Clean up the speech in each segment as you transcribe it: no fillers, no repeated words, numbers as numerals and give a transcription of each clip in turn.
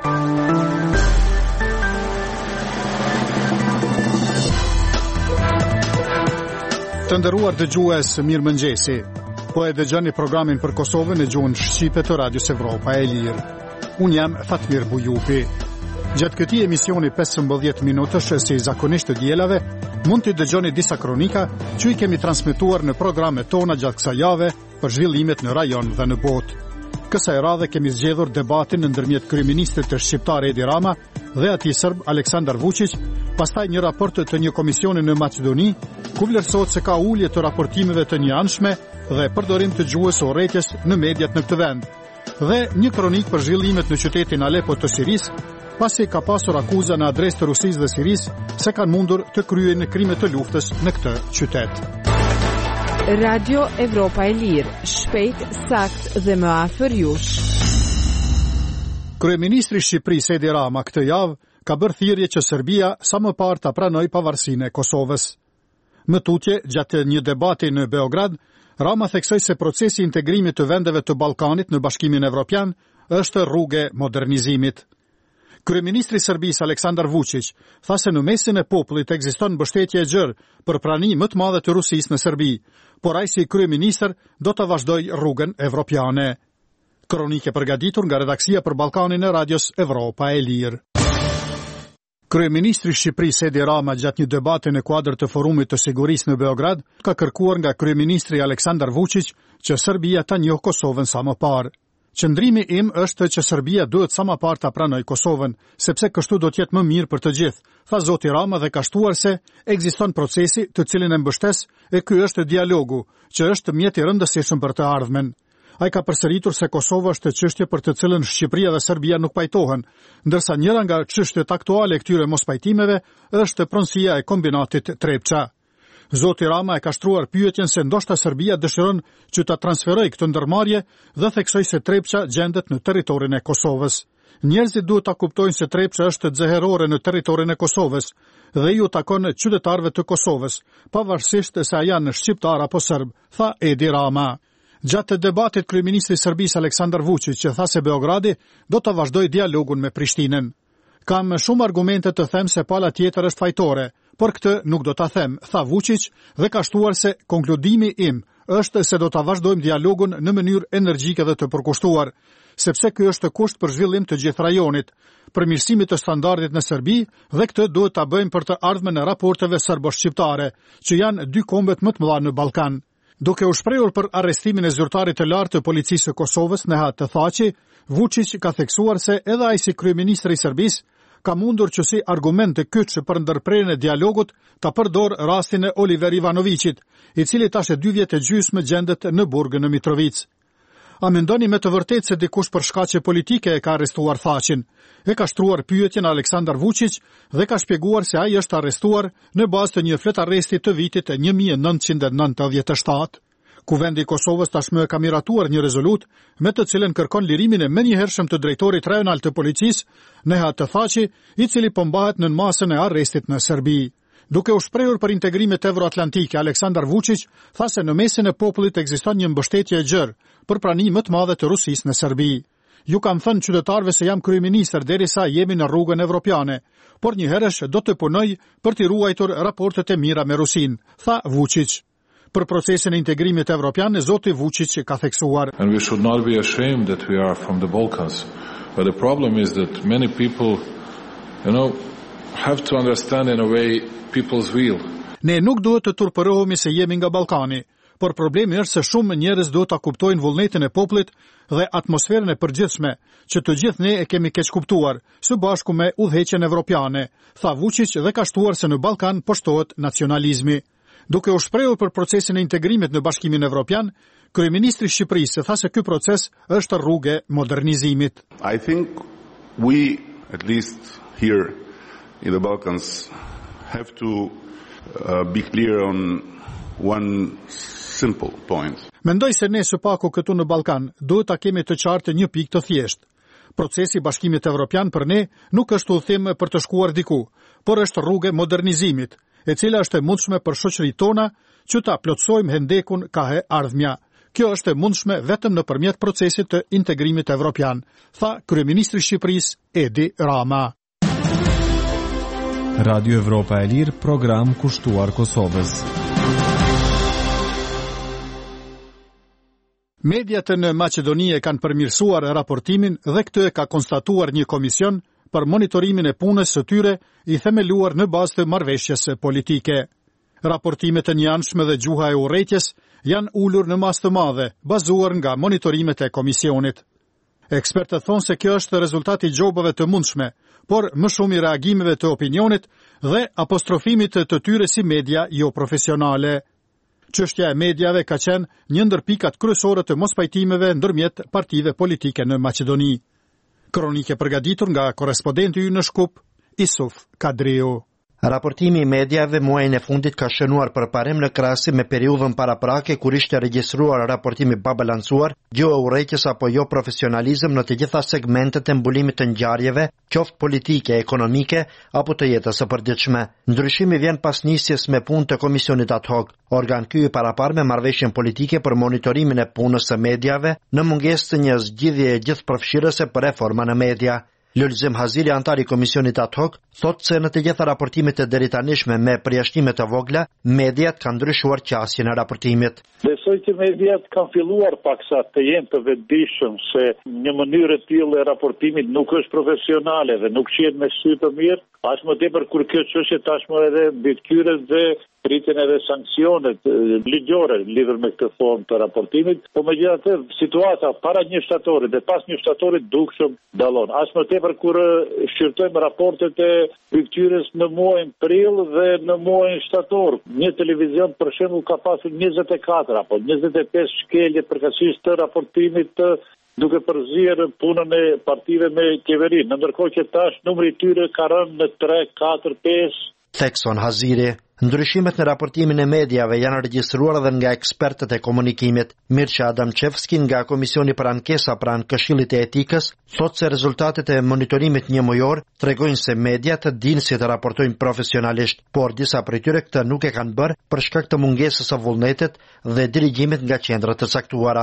Të nderuar dëgjues, mirëmëngjesi. Po e dëgjoni programin për Kosovën në gjuhën shqipe të Radios Evropa e Lirë. Unë jam Fatmir Bujupi. Gjatë këtij emisioni 15 minutësh si zakonisht të dielave, mund të dëgjoni disa kronika që i kemi transmetuar në programet tona gjatë kësaj jave për zhvillimet në rajon dhe në botë. Kësaj radhe kemi zgjedhur debatin ndërmjet kryeministrit të shqiptar Edi Rama dhe atij serb Aleksandar Vučić, pastaj një raport të një komisioni në Maqedoni, ku vlerësohet se ka ulje të raportimeve të njëanshme dhe përdorim të gjuhës së urrëties në mediat në këtë vend, dhe një kronik për zhvillimet në qytetin Alepo të Sirisë, pasi ka pasur akuza në adresë të Rusisë dhe Sirisë se kanë mundur të kryejnë krime të luftës në këtë qytet. Radio Evropa e Lirë, shpejt, sakt dhe më afër jush. Kryeministri i Shqipërisë Edi Rama këtë javë ka bërë thirrje që Serbia sa më parë ta pranojë pavarësinë e Kosovës. Më tutje, gjatë një debati në Beograd, Rama theksoi se procesi i integrimit të vendeve të Ballkanit në Bashkimin Evropian është rrugë modernizimit. Kryeministri i Serbisë Aleksandar Vučić tha se në mesin e popullit ekziston mbështetje e gjerë për pranimin më të madh të Rusisë në Serbi, por ai si kryeministër do të vazhdojë rrugën evropiane. Kronikë përgatitur nga redaksia për Ballkanin e Radios Evropa e Lirë. Kryeministri i Shqipërisë Edi Rama gjatë një debati në kuadër të forumit të sigurisë në Beograd ka kërkuar nga kryeministri Aleksandar Vučić që Serbia ta njohë Kosovën sa më parë. Qëndrimi im është që Serbia duhet sa më parë ta pranojë Kosovën, sepse kështu do të jetë më mirë për të gjithë, tha zoti Rama dhe ka shtuar se ekziston procesi të cilin e mbështes e ky është dialogu, që është mjet i rëndësishëm për të ardhmen. Ai ka përsëritur se Kosova është çështje për të cilën Shqipëria dhe Serbia nuk pajtohen, ndërsa njëra nga çështjet aktuale këtyre mospajtimeve është pronësia e kombinatit Trepça. Zoti Rama e ka shtruar pyetjen se ndoshta Serbia dëshiron që ta transferojë këtë ndërmarrje dhe theksoi se Trepça gjendet në territorin e Kosovës. Njerëzit duhet ta kuptojnë se Trepça është xeherore në territorin e Kosovës dhe ju takon qytetarëve të Kosovës, pavarësisht se a janë shqiptar apo serb, tha Edi Rama. Gjatë debatit kryeministri i Serbisë Aleksandar Vučić që tha se Beogradi do të vazhdojë dialogun me Prishtinën. Kam shumë argumente të them se pala tjetër është fajtore, por këtë nuk do ta them, tha Vučić dhe ka shtuar se konkludimi im është se do ta vazhdojmë dialogun në mënyrë energjike dhe të përkushtuar, sepse ky është kusht për zhvillim të gjithë rajonit, përmirësimit të standardit në Serbi dhe këtë duhet ta bëjmë për të ardhmen e raporteve serbo-shqiptare, që janë dy kombet më të mëdha në Ballkan. Duke u shprehur për arrestimin e zyrtarit të lartë të policisë së Kosovës, Nehat Thaçi, Vučić ka theksuar se edhe ai si kryeministri i Serbisë ka mundur që si argument të kyç për ndërprerjen e dialogut ta përdor rastin e Oliver Ivanovićit, i cili tash 2 vjet e gjysmë gjendet në burg në Mitrovic. A mendoni me të vërtetë se dikush për shkaqe politike e ka arrestuar Thaçin? E ka shtruar pyetjen Aleksandar Vučić dhe ka shpjeguar se ai është arrestuar në bazë të një fletarresti të vitit 1997. Kuvendi i Kosovës tashmë ka miratuar një rezolut me të cilën kërkon lirimin e menjëhershëm të drejtorit rajonal të policisë, Nehat Thaçi, i cili po mbahet nën masën e arrestit në Serbi. Duke u shprehur për integrimet euroatlantike, Aleksandar Vučić tha se në mesin e popullit ekziston një mbështetje e gjerë për pranimin më të madh të Rusisë në Serbi. Ju kam thënë qytetarëve se jam kryeministër derisa jemi në rrugën evropiane, por njëherësh do të punoj për të ruajtur raportet e mira me Rusinë, tha Vučić. Për procesin e integrimit evropian, zoti Vučić ka theksuar. And we should not be ashamed that we are from the Balkans. But the problem is that many people, have to understand in a way people's will. Ne nuk duhet të turpërohemi se jemi nga Ballkani, por problemi është se shumë njerëz duhet ta kuptojnë vullnetin e popullit dhe atmosferën e përgjithshme, që të gjithë ne e kemi keq kuptuar, së bashku me udhëheqjen evropiane, tha Vučić dhe ka shtuar se në Ballkan poshtohet nacionalizmi. Duke u shprehur për procesin e integrimit në Bashkimin Evropian, kryeministri i Shqipërisë tha se ky proces është rrugë modernizimit. I think we, at least here in the Balkans, have to be clear on one simple point. Mendoj se ne së paku këtu në Ballkan duhet ta kemi të qartë një pikë të thjeshtë. Procesi i Bashkimit Evropian për ne nuk është udhëtim për të shkuar diku, por është rrugë modernizimit, e cila është e mundshme për shoqëritë tona që ta plotësojmë hendekun ka ardhmja. Kjo është e mundshme vetëm nëpërmjet procesit të integrimit evropian, tha kryeministri i Shqipërisë Edi Rama. Radio Evropa e Lirë, program kushtuar Kosovës. Mediat në Maqedoni e kanë përmirësuar raportimin dhe këtë e ka konstatuar një komision për monitorimin e punës së tyre i themeluar në bazë të marrëveshjes politike. Raportimet e njanshme dhe gjuha e urrëties janë ulur në masë të madhe, bazuar nga monitorimet e komisionit. Ekspertët thonë se kjo është rezultati i gjobave të mundshme, por më shumë i reagimeve të opinionit dhe apostrofimit të tyre si media jo profesionale. Çështja e mediave ka qenë një ndër pikat kryesore të mospajtimeve ndërmjet partive politike në Maqedoni. Kronike përgatitur nga korrespondenti ynë në Shkup, Isuf Kadriu. Raportimi i mediave muajin e fundit ka shënuar përparim në krahasim me periudhën paraprake kur ishte regjistruar raportimi pa balancuar, gjuhë e urrëties apo jo profesionalizëm në të gjitha segmentet e mbulimit të ngjarjeve, qoftë politike, ekonomike apo të jetës së përditshme. Ndryshimi vjen pas nisjes me punë të komisionit ad hoc, organ ky i parapar me marrëveshjen politike për monitorimin e punës së mediave në mungesë të një zgjidhjeje gjithëpërfshirëse për reforma në media. Lulzim Haziri, antar i komisionit ad hoc, thotë se në të gjitha raportimet e deritanishme me përjashtime të vogla, mediat kanë ndryshuar qasjen e raportimit. Besoj që mediat kanë filluar paksa të jenë të vetëdijshëm se një mënyrë e tillë e raportimit nuk është profesionale dhe nuk shihet me sy të mirë, as më tepër kur kjo çështje tashmë edhe mbikëqyrës dhe rritjen edhe sanksionet ligjore lidhur me këtë formë të raportimit, por megjithatë situata para 1 shtatorit dhe pas 1 shtatorit dukshëm dallon. As më tepër kur shqyrtojmë raportet e mbikëqyrjes në muajin prill dhe në muajin shtator. Një televizion për shembull ka pasur 24 apo 25 shkelje përkatësisht të raportimit duke përzier punën e partive me qeverinë, ndërkohë që tash numri i tyre ka rënë në 3, 4, 5. Thekson Haziri. Ndryshimet në raportimin e mediave janë regjistruar edhe nga ekspertët e komunikimit. Mirça Adamçevski nga Komisioni për Ankesa pranë Këshillit të Etikës thotë se rezultatet e monitorimit njëmujor tregojnë se mediat dinë si të raportojnë profesionalisht, por disa prej tyre këtë nuk e kanë bërë për shkak të mungesës së vullnetit dhe dirigjimit nga qendrat të caktuara.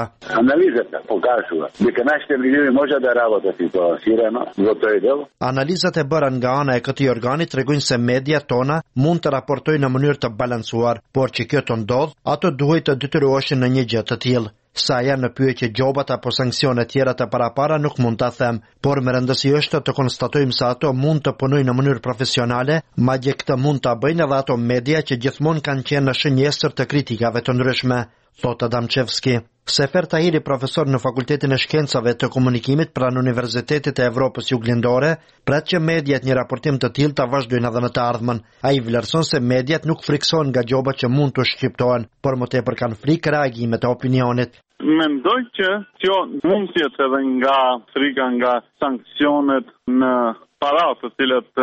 Analizat e bëra nga ana e këtij organi tregojnë se mediat tona mund të raportojnë në mënyrë të balancuar, por që kjo të ndodh, ato duhet të detyroheshin në një gjë të tillë. Sa janë në pyetje gjobat apo sanksione tjera të parapara nuk mund ta them, por më rëndësi është të konstatojmë se ato mund të punojnë në mënyrë profesionale, madje këtë mund ta bëjnë edhe ato media që gjithmonë kanë qenë në shënjesër të kritikave të ndryshme, thotë Adamçevski. Sefer Tahiri, profesor në Fakultetin e Shkencave të Komunikimit pranë Universitetit e Evropës Juglindore, pret që mediat një raportim të tillë ta vazhdojnë edhe në të ardhmen. Ai vlerëson se mediat nuk friksohen nga gjobat që mund të shqiptohen, por më tepër kanë frikë reagimet e opinionit. Mendoj që kjo mund të jetë edhe nga frika nga sanksionet në para të cilat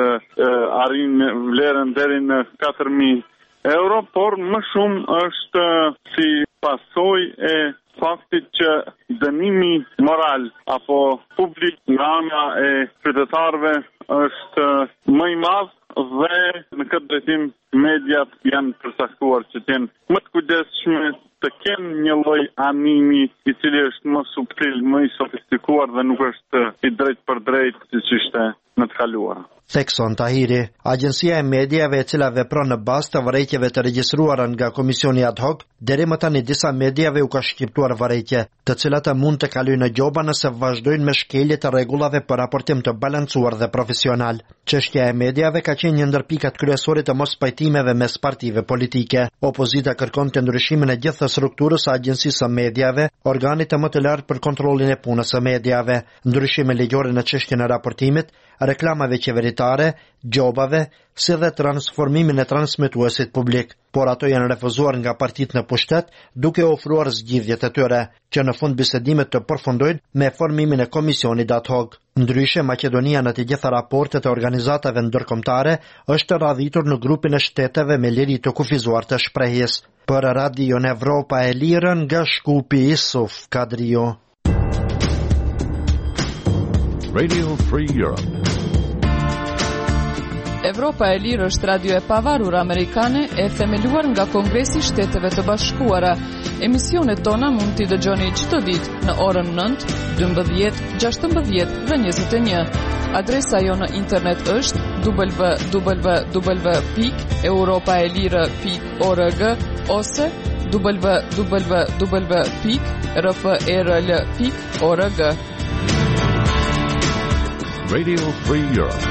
arrin vlerën deri në 4.000 euro, por më shumë është si pasojë e faktit që dënimi moral apo publik nga ana e qytetarëve është më i madh dhe në këtë drejtim mediat janë përcaktuar që të jenë më të kujdesshme, të kenë një lloj animi i cili është më subtil, më i sofistikuar dhe nuk është i drejtë për drejtë siç ishte në të kaluara. Thekson Tahiri, agjencia e mediave e cila vepron në bazë të vërejtjeve të regjistruara nga komisioni ad hoc, deri më tani disa mediave u ka shqiptuar vërejtje, të cilat mund të kalojnë në gjoba nëse vazhdojnë me shkelje të rregullave për raportim të balancuar dhe profesional. Çështja e mediave ka qenë një ndër pikat kryesore të mospajtimeve mes partive politike. Opozita kërkon të ndryshimin e gjithë strukturës së agjencisë së mediave, organit të më të lartë për kontrollin e punës së mediave, ndryshime ligjore në çështjen e raportimit, reklamave qeveritare, gjobave, si dhe transformimin e transmetuesit publik, por ato janë refuzuar nga partitë në pushtet, duke ofruar zgjidhjet e tyre, që në fund bisedimet të përfundojnë me formimin e komisionit ad hoc. Ndryshe, Maqedonia në të gjitha raportet e organizatave ndërkombëtare është radhitur në grupin e shteteve me liri të kufizuar të shprehjes. Për Radio Evropa e Lirë nga Shkupi, Isuf Kadriu. Radio Free Europe. Evropa e Lirë është radio e pavarur amerikane e themeluar nga Kongresi i Shteteve të Bashkuara. Emisionet tona mund t'i dëgjoni çdo ditë në orën 9, 12, 16 dhe 21. Adresa jo në internet është www.europaelire.org ose www.rfrl.org. Radio Free Europe.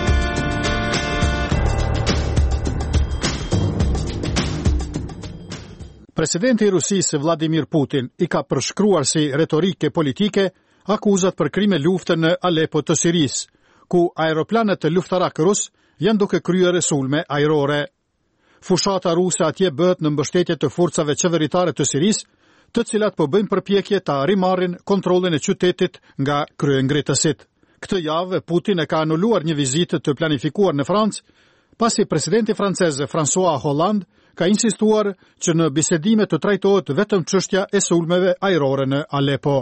Presidenti i Rusisë Vladimir Putin i ka përshkruar si retorike politike akuzat për krime lufte në Alepo të Sirisë, ku aeroplanet të luftarak rus janë duke kryer sulme ajrore. Fushata ruse atje bëhet në mbështetje të forcave qeveritare të Sirisë, të cilat po bëjnë përpjekje ta rimarrin kontrollin e qytetit nga kryengritësit. Këtë javë Putin e ka anuluar një vizitë të planifikuar në Francë, pasi presidenti francez François Hollande ka insistuar që në bisedime të trajtohet vetëm çështja e sulmeve ajrore në Alepo.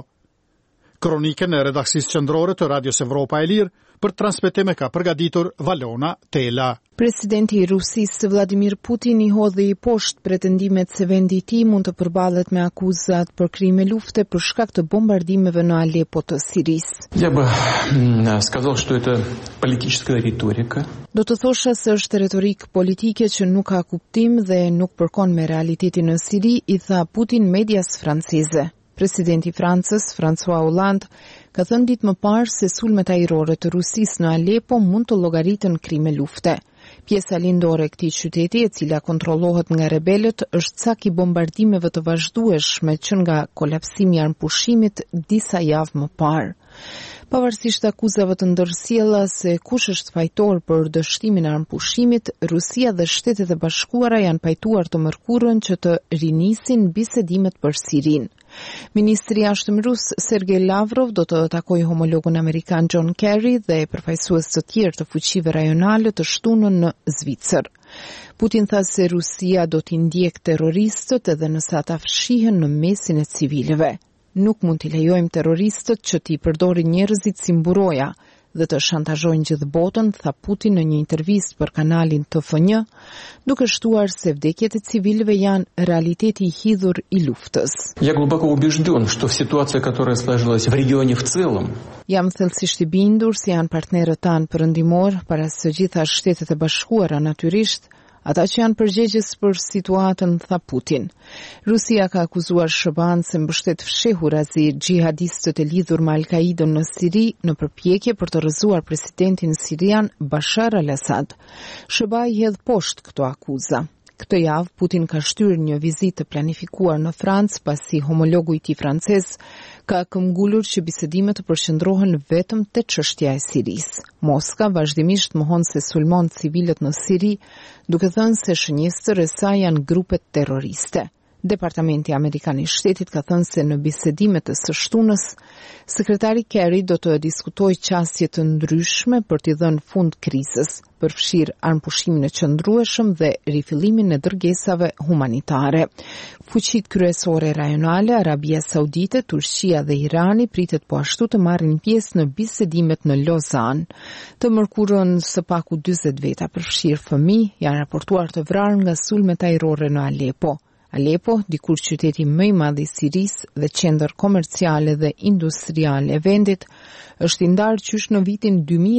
Kronikën e redaksisë qendrore të Radios Evropa e Lirë për transmetim e ka përgatitur Valona Tela. Presidenti i Rusisë Vladimir Putin i hodhi poshtë pretendimet se vendi i tij mund të përballet me akuzat për krime lufte për shkak të bombardimeve në Alepo të Sirisë. Я бы сказал, что это политическая риторика. Do të thosha se është retorikë politike që nuk ka kuptim dhe nuk përkon me realitetin në Siri, i tha Putin medias franceze. Presidenti i Francës, François Hollande, ka thënë ditë më parë se sulmet ajrore të Rusisë në Alepo mund të llogaritën krime lufte. Pjesa lindore e këtij qyteti, e cila kontrollohet nga rebelët, është cak i bombardimeve të vazhdueshme që nga kolapsimi i armpushimit disa javë më parë. Pavarësisht akuzave të ndërsjella se kush është fajtor për dështimin e armpushimit, Rusia dhe Shtetet e Bashkuara janë pajtuar të mërkurën që të rinisin bisedimet për Sirinë. Ministri i Jashtëm rus Sergej Lavrov do të takojë homologun amerikan John Kerry dhe përfaqësues të tjerë të fuqive rajonale të shtunën në Zvicër. Putin tha se Rusia do t'i ndjek terroristët edhe nëse ata fshihen në mesin e civilëve. Nuk mund t'i lejojmë terroristët që t'i përdorin njerëzit si mburoja dhe të shantazhojnë gjithë botën, tha Putin në një intervistë për kanalin TF1, duke shtuar se vdekjet e civilëve janë realiteti i hidhur i luftës. Я глубоко убежден, что ситуация, которая сложилась в регионе в целом, Jam thellësisht i bindur se janë partnerët tanë perëndimor, para së gjitha Shtetet e Bashkuara natyrisht, ata që janë përgjegjës për situatën, tha Putin. Rusia ka akuzuar SHBA-n se mbështet fshehurazi xhihadistët e lidhur me Al-Qaidën në Siri në përpjekje për të rrëzuar presidentin sirian Bashar al-Assad. SHBA i hedh poshtë këto akuza. Këtë javë Putin ka shtyrë një vizitë të planifikuar në Francë pasi homologu i tij francez ka këmbgulur që bisedimet të përqendrohen vetëm te çështja e Sirisë. Moska vazhdimisht mohon se sulmon civilët në Siri, duke thënë se shënjestër e saj janë grupet terroriste. Departamenti Amerikan i Shtetit ka thënë se në bisedimet e së shtunës, sekretari Kerry do të diskutojë çësje të ndryshme për t'i dhënë fund krizës, përfshirë armpushimin e qëndrueshëm dhe rifillimin e dërgesave humanitare. Fuqitë kryesore rajonale, Arabia Saudite, Turqia dhe Irani pritet po ashtu të marrin pjesë në bisedimet në Lozan. Të mërkurën së paku 40 veta, përfshirë fëmijë, janë raportuar të vrarë nga sulmet ajrore në Alepo. Alepo, dikur qyteti më i madh i Sirisë dhe qendër komerciale dhe industriale e vendit, është i ndarë qysh në vitin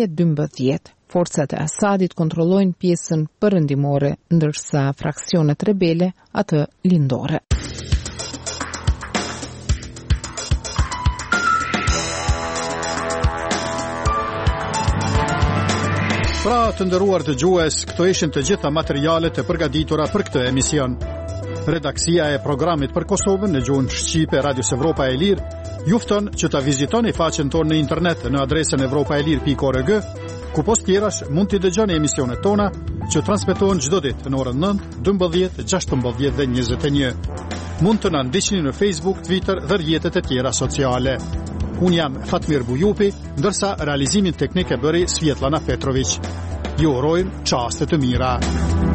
2012. Forcat e Asadit kontrollojnë pjesën perëndimore, ndërsa fraksionet rebele atë lindore. Pra të nderuar dëgjues, këto ishin të gjitha materialet e përgatitura për këtë emision. Redaksia e programit për Kosovën në gjuhën shqipe Radios Evropa e Lirë ju fton që ta vizitoni faqen tonë në internet në adresën evropaelir.org, ku post tjerash mund t'i dëgjoni emisionet tona që transmetohen çdo ditë në orën 9, 12, 16 dhe 21. Mund të na ndiqni në Facebook, Twitter dhe rrjetet e tjera sociale. Unë jam Fatmir Bujupi, ndërsa realizimin teknik e bëri Svjetlana Petrović. Ju urojmë çaste të mira.